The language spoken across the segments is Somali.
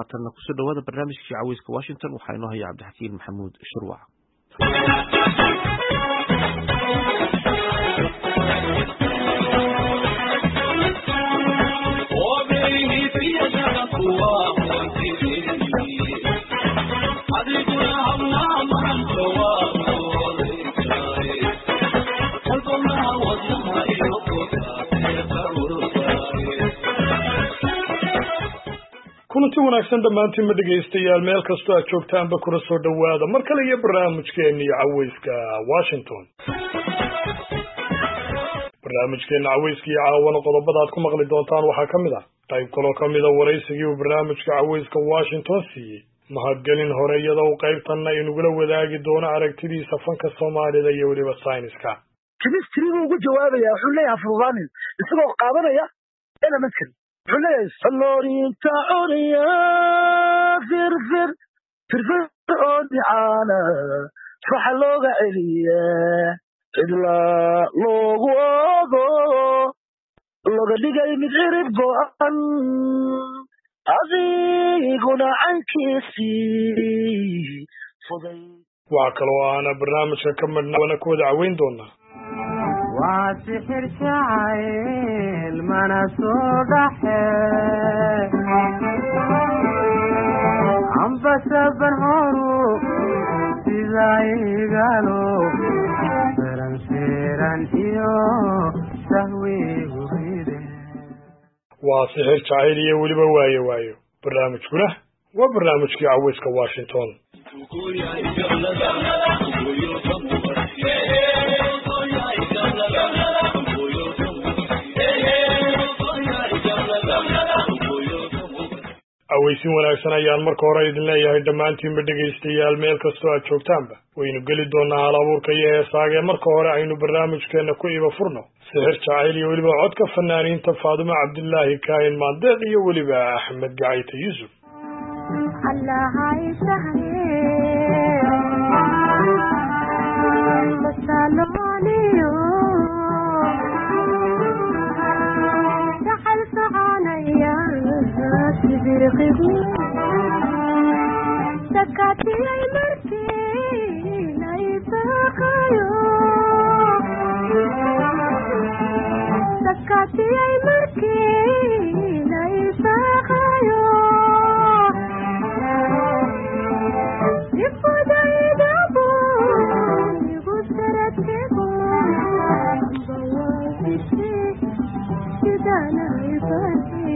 haatanna kusoo dhawaada barnaamijkii caweyska Washington waxaa inoo haya Cabdixakiin Maxamuud Shirwac. kulanti wanaagsan dhammaantiin ma dhegaystayaal meel kastoo aad joogtaanba kuna soo dhawaada mar kale iyo barnaamijkeennii caweyska Washington. barnaamijkeenna caweyska iyo caawana qodobada aad ku maqli doontaan waxaa ka mid ah qayb kaloo ka mid a waraysigii uu barnaamijka caweyska Washington siiyey mahadgelin hore iyadoo uu qaybtanna inugula wadaagi doono aragtidiisa fanka Soomaalida iyo weliba sayniska. kimistrigu ugu jawaabaya wuxuu leeyahay fududaanin isagoo qaadanaya elementkan حلي صلوري تعالي فرفر عودي عانا فحلوغ عليا إلا لوغوغو لوغ لغاي مدعرب بوان عزيقنا عنكيسي فضي وعكلوا أنا برنامج كملنا ونكود عوين دونا واسحر شعيل من صدح عم بسبر هرو سيزاي قالوا سرن سيرن إيو سهوي وغيره واسحر شعيل يولي بوايو وايو برنامج كله وبرنامج كي عويسك واشنطن aweysin wanaagsan ayaan marka hore idin leeyahay dhammaantiinba dhegaystayaal meel kastoo aad joogtaanba waynu geli doonaa halabuurka iyo heesaaga ee marka hore aynu barnaamijkeenna ku iba furno sixir jacayl iyo weliba codka fanaaniinta Faadumo Cabdillaahi Kaahin Maandeeq iyo weliba Axmed Gacayte Yuusuf. سكاتي أي مرتي نايفاقيو سكاتي أي مرتي نايفاقيو يفودا يدابو يغسرت كيبو بواسي سيدانا يفاتي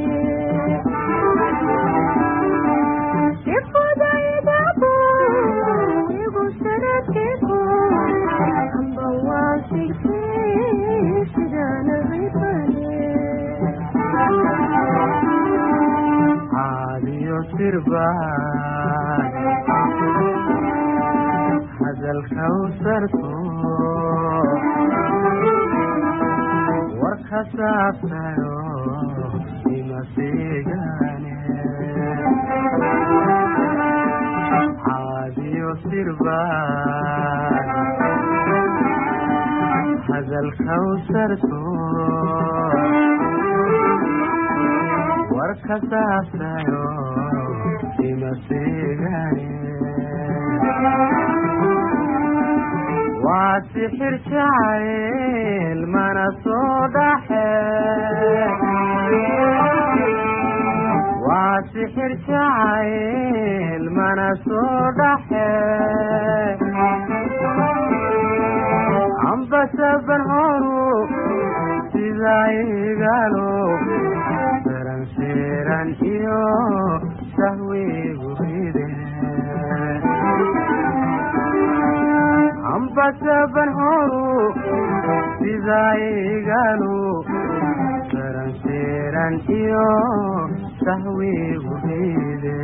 سربان هذا الكوثر ورخص بما سيغاني عادي سربان هذا الكوثر ورخص واسحر شعيل من صدح واسحر شعيل من صدح عم بسبر هرو سيزاي قالوا سرن سيرن إيو سهوي وغيره عم بسبر هرو سيزاي قالوا سرن سيرن إيو سهوي وغيره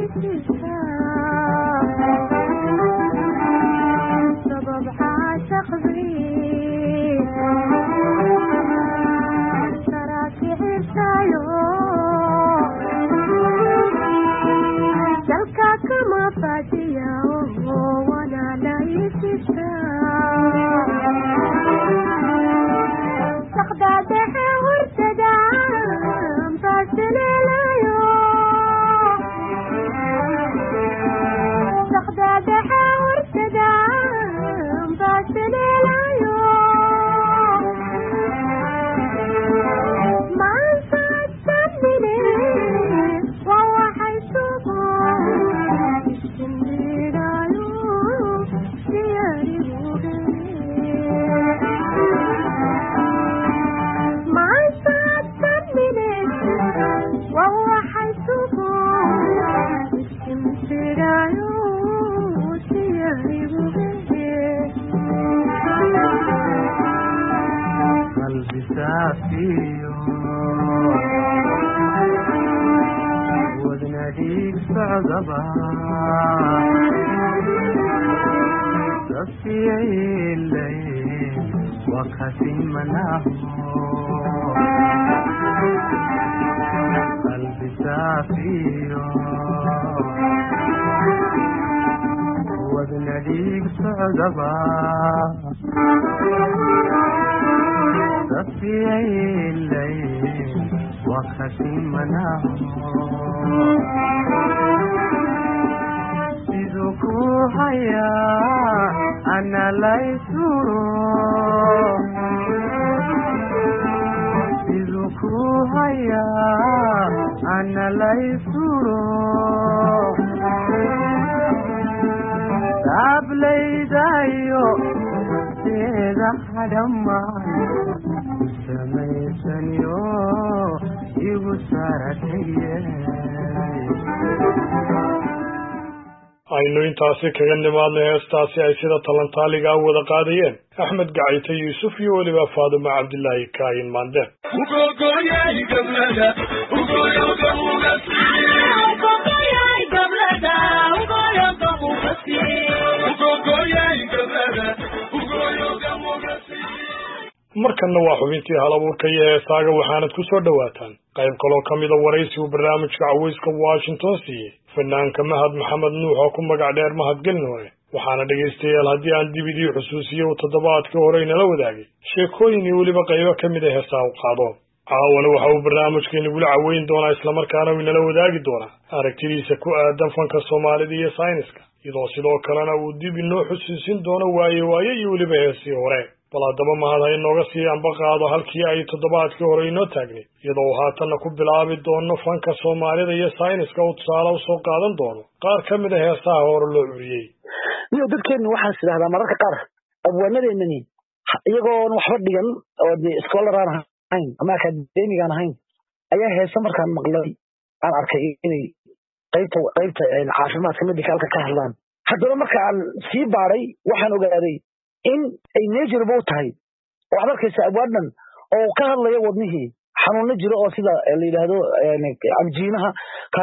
سبب عاشق بي تراكي عرسايو دلكا كما فاتيا وانا لا يتسا سقداد ورتدا فاسليلايو سقداد ورتدا فاسليلايو ما صدقني وهو حيسوبه يشتميلايو سياري ما صدقني وهو حيسوبه يشتميلايو سياري قلبي سافيو وناديك صعبة صفي الليل وقاسم مناه قلبي سافيو وناديك صعبة صفي الليل وقاسم مناه سيدكو هيا أنا لا يسورو سيدكو هيا أنا لا يسورو تابلي دايو سيدا حدما سميسنيو يبسارتي aynu intaasi kaga nimaadnay heestaasi ay sida talantaaliga u wada qaadayeen axmed gacayte yuusuf iyo weliba faaduma cabdilaahi kaayin maande markanna waa xubintii halabuurka iyo heesaaga waxaanad ku soo dhowaataan qayb kaloo ka mida waraysi uu barnaamijka cawayska washington siiyey fanaanka mahad maxamed nuux oo ku magac dheer mahadgelin hore waxaana dhegaystayaal haddii aan dib idii xusuusiye uu toddobaadkii hore inala wadaagay sheekooyin iyo weliba qaybo ka mid a heesaa u qaado caawana waxa uu barnaamijka inagula caweyn doonaa islamarkaana uu inala wadaagi doonaa aragtidiisa ku aadan fanka soomaalida iyo sayniska iyadoo sidoo kalena uu dib inoo xusuusin doono waaye iyo weliba heesii hore bal haddaba mahad ha inooga sii anba qaado halkii ay toddobaadkii hore inoo taagnayd iyadoo uu haatanna ku bilaabi doono fanka soomaalida iyo sayniska uu tusaale usoo qaadan doono qaar ka mid a heesaha hore loo curiyey niyo dadkeennu waxaan sidahdaa mararka qaar abwaanadeennani iyagoon waxba dhigan oo dee scholar aan ahayn ama academic aan ahayn ayaa heese markaan maqlay aan arkay inay qaybta caafimaadka medicalka ka hadlaan haddaba marka aan sii baaray waxaan ogaaday in ay neejirba u tahay waxaad arkaysa abwaadhan oo ka hadlaya wadnihii xanuunno jiro oo sida la yidhaahdo anjiinaha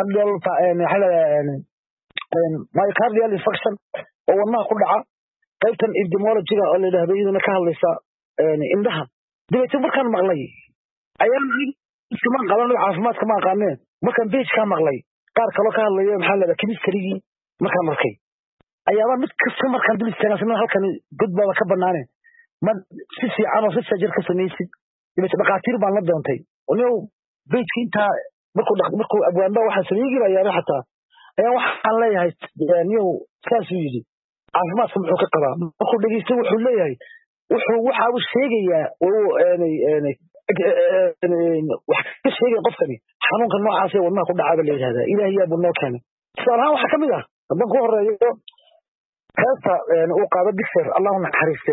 myocardial infection oo wadnaha ku dhaca qaybtan epidemiologyga oo la yidhaahdo iyaduna ka hadlaysa indhaha dabeetna markaan maqlay ayaan iskama qaban caafimaadka ma aqaaneen markaan bage kaa maqlay qaar kaloo ka hadlaya maxaa la yidhahda chemistrygii markaan arkay ayaaba mid kasta markaan dul istaagan halkan godbaaba ka banaane ma si fiican oo si sajir ka samaysid dabeetna dhakhaatiir baan la doontay oniyow bejka intaa markuu abwaanba waxaan sameeygi layaaba xataa ayaa waxaan leeyahay niyow saasuu yidhi caafimaadka muxuu ka qabaa markuu dhegeysta wuxuu leeyahay waxa uu sheegayaa wax ka sheegaya qofkani xanuunka noocaasee wadnaha ku dhacaaba la yidhahdaa ilaah yaabuu noo keenay tusaale ahaan waxaa ka mid ah haddaan ku horeeyo heesta uu qaado digser allahu naxariiste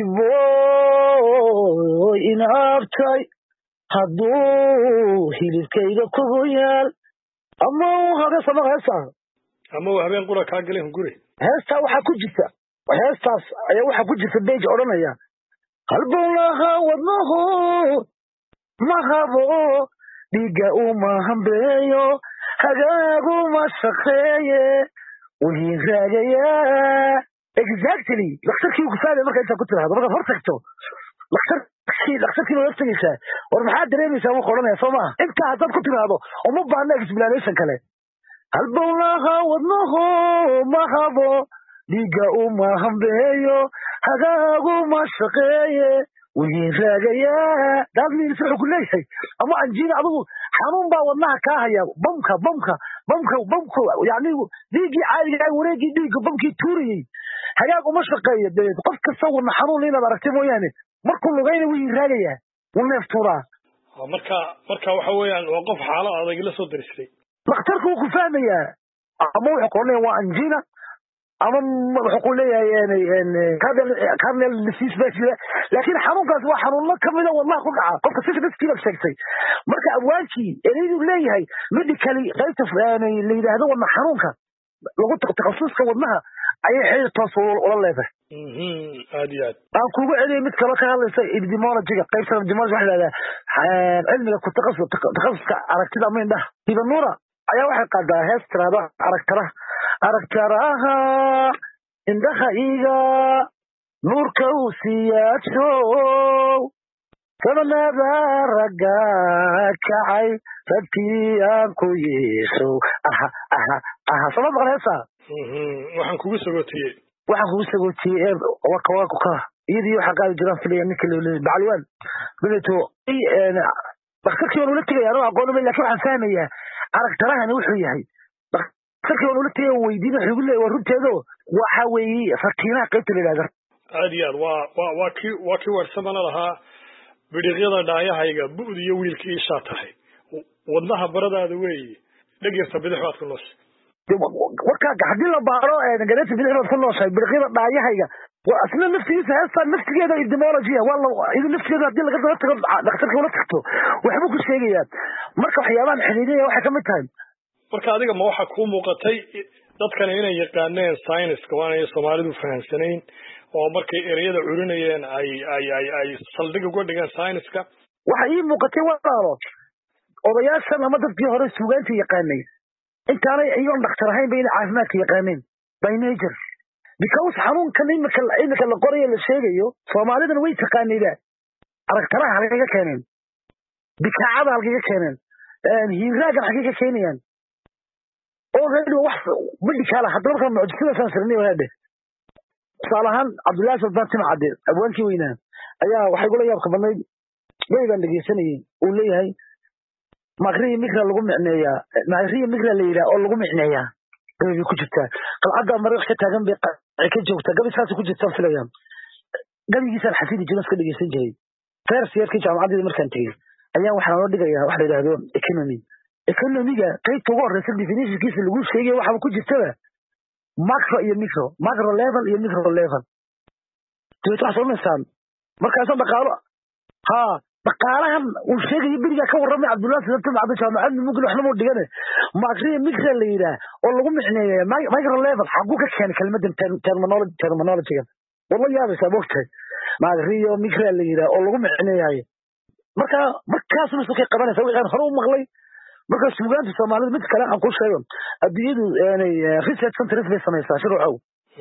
iboy inaabtay hadduu hilibkayga kugu yaal ama uu habeesama heesta ama uu habeen qura kaa galeen guri heestaa waxaa ku jirta heestaas ayaa waxaa ku jirta bej odhanaya halbowlaha wadnahu ma habo dhiigga uma hambeeyo hagaagu ma shaqeeye wiin raagaya exactly dhakhtarkii ku faaday marka inta ku tiraahdo marka hor tagto dhakhtarkii loo tagaysaa war maxaa dareemaysaa uu qoranaya soo ma inta hadad ku tiraahdo uma baahna explanation kale halbowlaha wadnaho mahabo dhiiga uma hambeeyo hagaagu ma shaqeeye wiin raagaya daadmiis wuxuu ku leeyahay ama anjiina adigu xanuun baa wadnaha kaa haya bamka yani dhiiggii caadiga wareegii dhiigga bamkii tuurayey hagaag uma shaqeeyo dabeed qof kasta wadna xanuun inaad aragtay mooyaane markuu lugayna wiin raagaya wuu neef tuuraa marka waxa weeyaan waa qof xaalad adag la soo diristay dhakhtarku wuu ku fahmayaa ama wuxuu qoranaya waa anjiina ama wuxuu ku leeyahay cardiac disease baa jira laakiin xanuunkaas waa xanuuno kamida wadnaha ku dhaca qofka sifiskiiba sheegtay marka abwaankii ereydu leeyahay medically qaybta la yidhaahdo wadna xanuunka lagu takhasuska wadnaha ayay xiriir toos ula leedahay aad iyo aad aan kugu celiyay mid kale ka hadlaysa epidemiology-ga qaybta epidemiology waxa la yidhahdaa cilmiga takhasuska aragtida ama indhaha ibanuura ayaa waxay qaadaa hees tiraahdo aragtaraha indhaha iga nuurka uu siyaadshow sabanada ragga kacay rabkii aan ku yeeshow sama maqan heesaa waxaan kugu sagootiyey warka iyadii waxaa qaadi jiraan filaya ninka bacalwaan dabeeto dhakhtarkii waan ula tegaya anoo aqoon lakin waxaan fahmayaa aragtarahani wuxuu yahay dhakhtarkii waan ula tegaya weydiin wuxuu igu leeyahy waa runteedo waxa weeye ratiinaha qaybta la yidhahda aad iyo aad waa kii warsamana lahaa bidhiqyada dhaayahayga bu'd iyo wiilkii ishaa tahay wadnaha baradaada weeye dhegirta bidix baad ku nooshay warkaaga haddii la baaro gareeta bidix baad ku nooshahay bidhiqyada dhaayahayga asna naftigiisa heestaa naftigeeda epidemiology idu naftigeeda haddii laga tago dhakhtarka ula tagto waxbuu ku sheegayaa marka waxyaabahan xidhiidinaya waxay kamid tahay marka adiga ma waxaa kuu muuqatay dadkani inay yaqaaneen scienceska waanay soomaalidu fahamsanayn oo markay ereyada curinayeen ay saldhig uga dhigeen scienceska waxa ii muuqatay walaalo odayaashan ama dadkii hore suugaanta yaqaanay intaanay iyagoon dhakhtar ahayn ba inay caafimaadka yaqaaneen by nature because xanuunkan imika la qorayo la sheegayo soomaalidana way taqaanayda aragtaraha halkay ka keeneen bikaacada halkay ka keeneen hiiraagan halkay ka keenayaan already wax medical haddana markaa mucjisadaasaan sirnay walaade tusaale ahaan cabdullaahi sultaan timcadde abwaankii weynaa ayaa waxay gula yaabka badnayd baan dhegeysanayay uu leeyahay magriya migra lagu micneeyaa magriya migra la yidhaha oo lagu micneeyaa gabi ku jirtaa qalcadda mariiq ka taagan bay ka joogtaa gabi saas ku jirtaan filayaan gabigiisaan xasidi jiran iska dhegeysan jiray first yearkii jaamacadeeda markaan tegey ayaa waxaa noo dhigayaa waxa la yidhaahdo economiga qaybta ugu horreysa definitionkiisa lagu sheegaya waxaba ku jirtaba macro iyo macro level iyo micro level dabeet waxaa soomaysaan markaasoo dhaqaalahan uu sheegayo berigaa ka warramay cabdullahi sultaan timcadde jaamacadda mugli waxna muu dhigane magriya migra la yidhaah oo lagu micneeya micro level xaguu ka keenay kelmadan terminology-ga wala yaabaysaa moogtahay magriyo migra la yidhaah oo lagu micneeyayo markaasuna sokay qabanaysa wixii aan hore u maqlay marka suugaanta soomaalida mid kale aan ku sheego adduunyadu research centers bay samaysaa shuruucow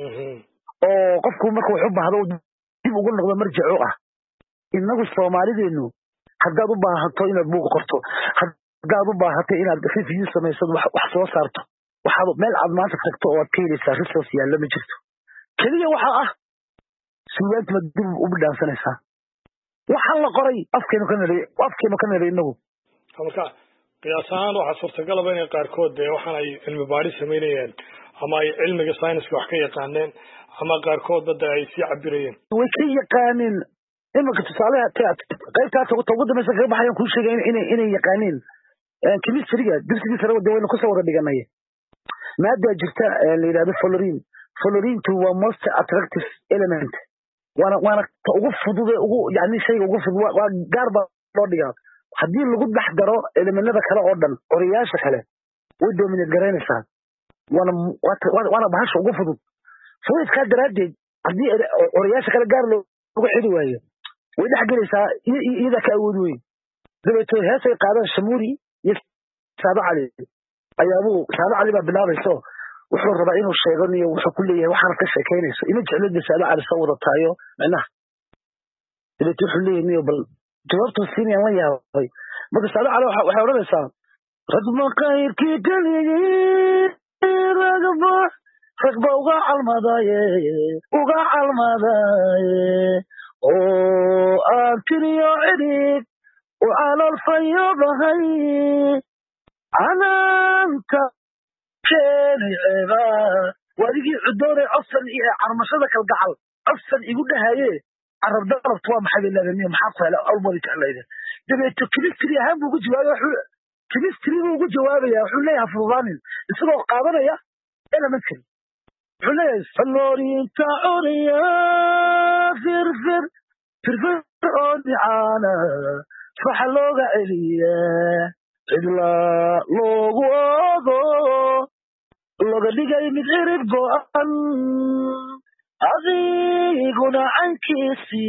oo qofku marka wax u baahdo dib ugu noqdo marjaco ah inagu soomaalideenu haddaad u baahato inaad buuq qorto haddaad u baahato inaad review samaysad wax soo saarto waxaad meel aad maanta tagto oo aad ka helaysaa resource yaalla ma jirto keliya waxaa ah suugaanta ma dib u bidhaansanaysaa waxaa la qoray afkeenu ka nari inagu marka qiyaas ahaan waxaa suurtagalaba inay qaarkood dee waxaan ay cilmi baadhi samaynayeen ama ay cilmiga scienceska wax ka yaqaaneen ama qaarkoodba de ay sii cabirayeen way ka yaqaaneen imanka tusaaleha qaybtaas ugu dambaysa kaga baxayaan kuu sheegay inay yaqaaneen chemistryga dugsigiisa de waynu kusoo wada dhiganay maadaa jirta la yidhahdo fluorinetu waa most attractive element waana ta ugu fudude ugu yani shayga ugu fudud waa gaar baa loo dhigaa haddii lagu dhex daro elemenada kale oo dhan coriyaasha kale way dominate garaynaysaa waana bahasha ugu fudud fluidkaa daraaddeed haddii coriyaasha kale gaar loogu xidi waayo way dhex gelaysaa iyadaa ka awood weyn dabeeto heesay qaadaan shamuuri iyo saado cali ayaabuu Saada Cali baa bilaabayso wuxuu rabaa inuu sheego niyo wuxuu ku leeyahay waxaan ka sheekeynayso ima jeclid Saada Cali soo wada taayo macnaha intuu wuxuu leeyahay niyo bal jawaabtu siinayaan la yaabay marka Saada Cali waxay oranaysaa ragma qayrkii galiyay ragba uga calmadaye oo aan tiriyo cidhig وعلى الفيض هي عنانك كان عبا وريقي عدوري أصلا عرمشدك القعل أصلا يقول لها ايه عرب ضرب طوام حبي الله لأنه محاقها لا أول على إذا دبيتو كميستري هم وقود جوابي كميستري وقود جوابي يا حليها فرضاني السبب قابلة يا إلا مثل حليها فالورين تعوريا فرفر عودي عانا فحلوغا إليا إلا لوغوغو لوغا لغاي مدعرب قوان أغيقنا عنكيسي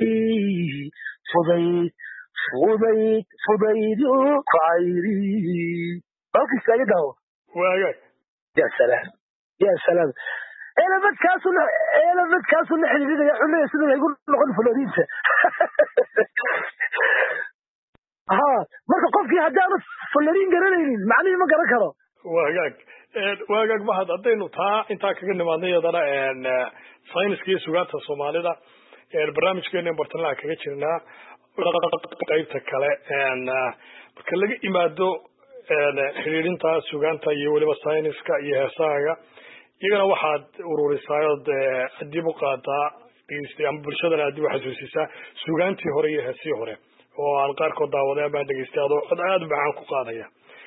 فضيد قعيري أوكي سيدة يا سلام إلا بدكاسو نحن بيدا يا حلية سنة يقول لغن فلورينسة marka qofkii hadaan falarin garanaynin macnaheedu ma garan karo waagaag mahad hadaynu taa intaa kaga nimaadnayadana sayniskii sugaanta Soomaalida barnaamijkeena bartamaha kaga jirnaa qaybta kale marka laga imaado xiriirinta sugaanta iyo waliba sayniska iyo heesaaga iyagana waxaad ururisaayod adib u qaadaa ama bulshadana adib u xasuusisaa sugaantii hore iyo heesii hore oo aan qaarkood daawaday baan dhageystay adoo aad baan ku qaadaya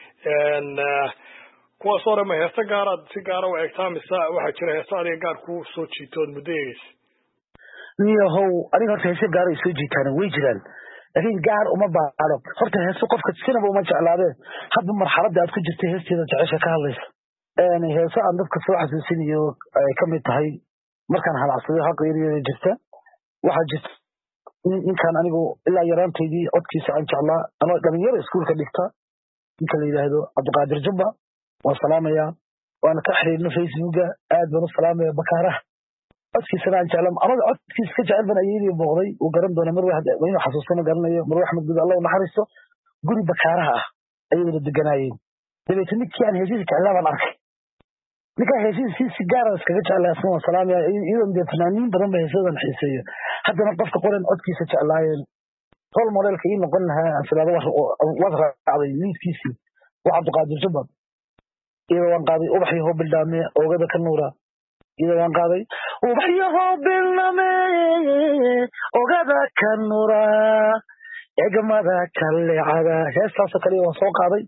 kuwa soo rama heesta gaar si gaar ah eegtaa mise waxa jira heesta adiga gaar ku soo jiitood muddadees niyahow aniga heesta gaar ay soo jiitaan way jiraan laakiin gaar uma baaqalo horta heesta qofka sinaba uma jeclaadeen hadba marxaladda aad ku jirtay heesteeda jecesha ka hadlaysa heesta aan dadka soo xasuusinayo ay ka mid tahay markaan halacsaday haqeeriyo jirta waxa jirta ninkan anigu ilaa yaraanteedii codkiisa aan jeclaa anoo dhalinyaro iskuulka dhigta ninka la yiraahdo Cabdiqaadir Jubba waan salaamayaa waana ka xiriirnay Facebooka aad baan u salaamayaa bakaaraha codkiisa aan jeclaa anoo codkiisa ka jecel baan ayay booqday uu garan doona mar waxda inuu xasuusana garanayo mar Axmed Gud Allah naxariisto guri bakaaraha ah ayay deganayeen dabeetana ninkii aan heesiisa jeclaa baan arkay ninka heesiisa si gaar ah iskaga jeclaa asoo salaamayaa iyadoo dad fanaaniin badan bay heesadan xiiseeyo haddana qofka qoran codkiisa jeclaayeen role modelka in noqon lahaa asalaada wax raacday liidkiisii waa Cabdiqaadir Jubba iyadoo aan qaaday ubaxii hoobildaame oogada ka nuura iyadoo aan qaaday ubaxii hoobildaame oogada ka nuura eegmada kallecada heestaas kale waan soo qaaday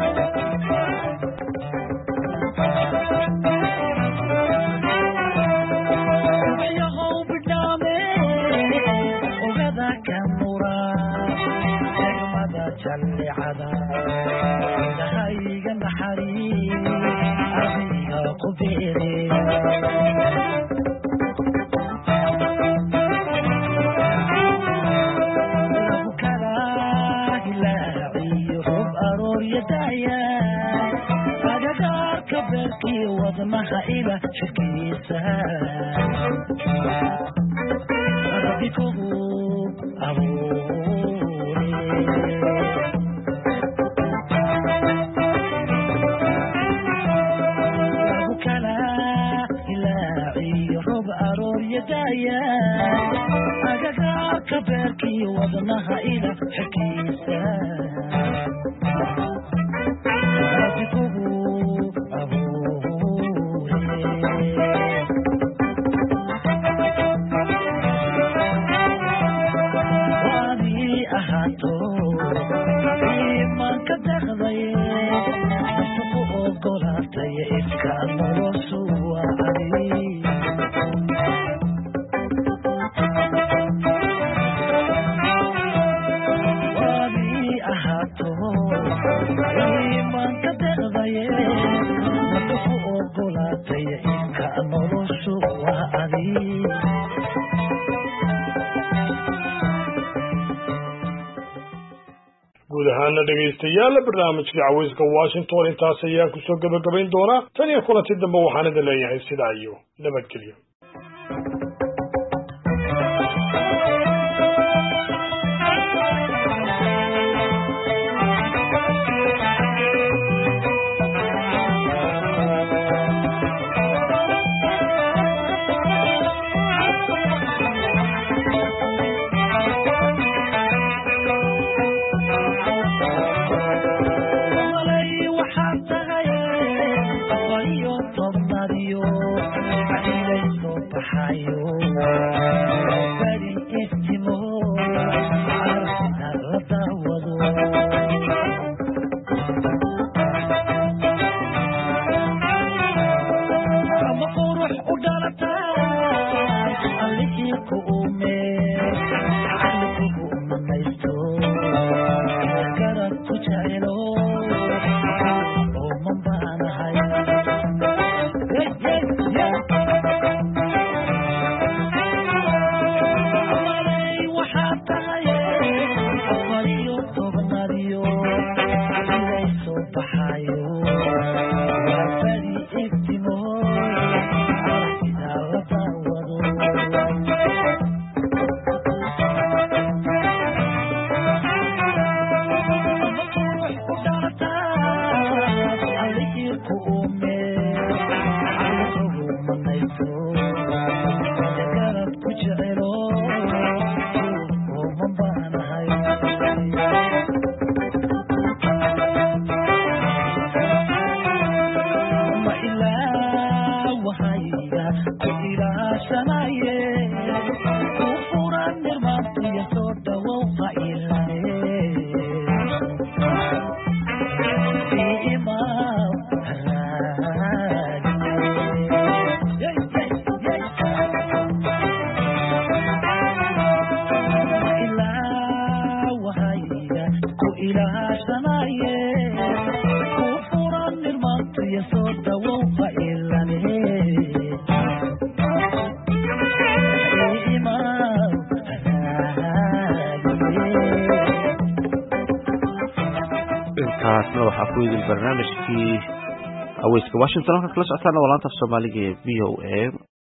wadnaha ila shirkiisa rabikuhu abuuri rabukala ilaaci rub aroor yadaya agagaarka beerkii wadnaha ila shirkiisa rabikuhu guud ahaana dhegaystayaal barnaamijkii cawayska Washington intaas ayaan ku soo gabagabayn doonaa tan iyo kulanti dambe waxaan idin leeyahay sidaa iyo nabadgelyo barnaamijkii cawayska Washington halka kala socotaan walaanta Soomaaliga ee VOA